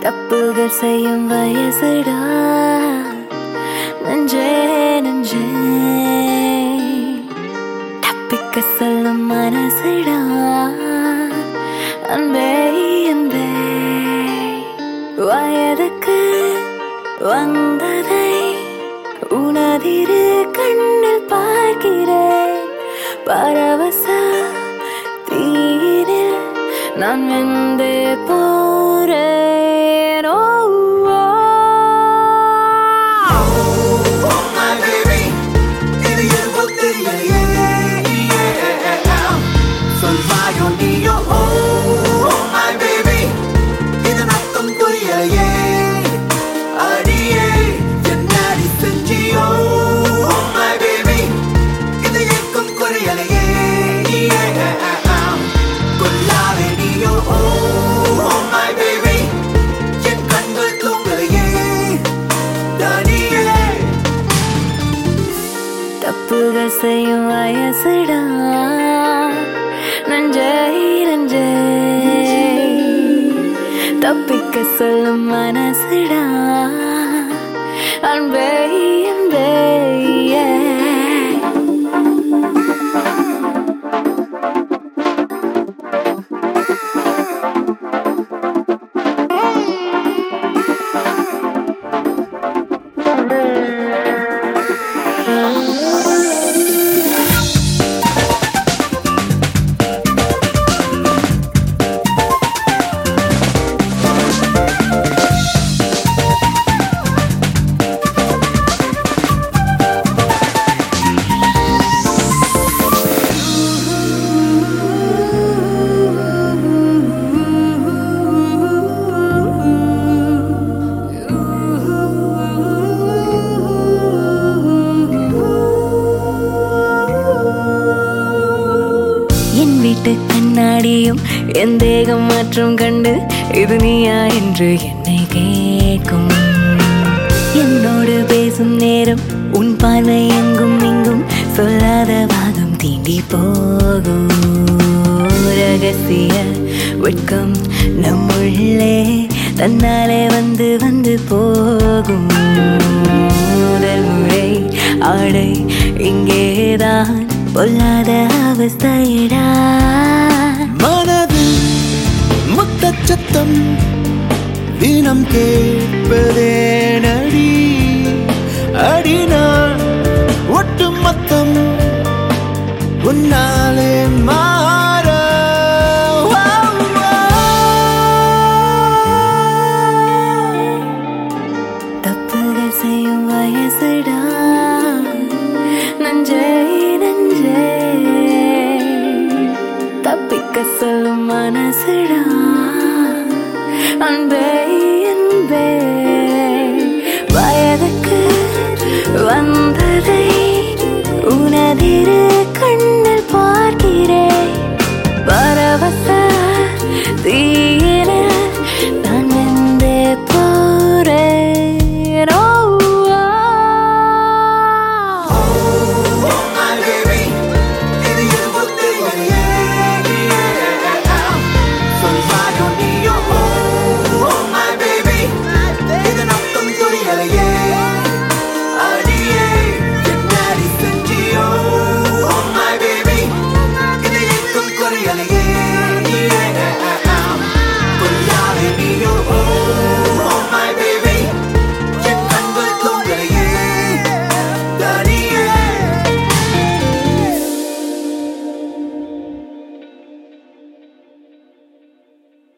தப்புகள் செய்யும் வயசுடா நெஞ்சே நெஞ்சே தப்பிக்க சொல்லும் மனசுடா அன்பே அன்பே வயதுக்கு வந்ததை உனதிரு கண்ணில் பார்க்கிறேன் பரவச தீரில் நான் வெந்து போறேன் சொல்வாயோ நீயோ my baby இது நத்தம் புரியலையே அடியே என்னடி செஞ்சியோ my baby இது ஏக்கும் குறையலையே கொல்லாவே நீயோ my baby என் கண்கள் தூங்கலையே தனியே தப்புகள் செய்யும் வயசுடா நெஞ்சே நெஞ்சே தப்பிக்க சொல்லும் மனசுடா அன்பே அன்பே என் வீட்டு கண்ணாடியும் என் தேகம் மாற்றம் கண்டு இது நீயா என்று என்னை கேட்கும் என்னோடு பேசும் நேரம் உன் பார்வை எங்கும் இங்கும் சொல்லாத வாதம் தீண்டி போகும் ரகசிய வெட்கம் நம்முள்ளே தன்னாலே வந்து வந்து போகும் முதல் முறை ஆடை இங்கேதான் பொல்லாத அவஸ்தைடா மனது முத்தச்சத்தம் தினம் கேட்பதே நடி அடினான் ஒட்டு மொத்தம் உன்னாலே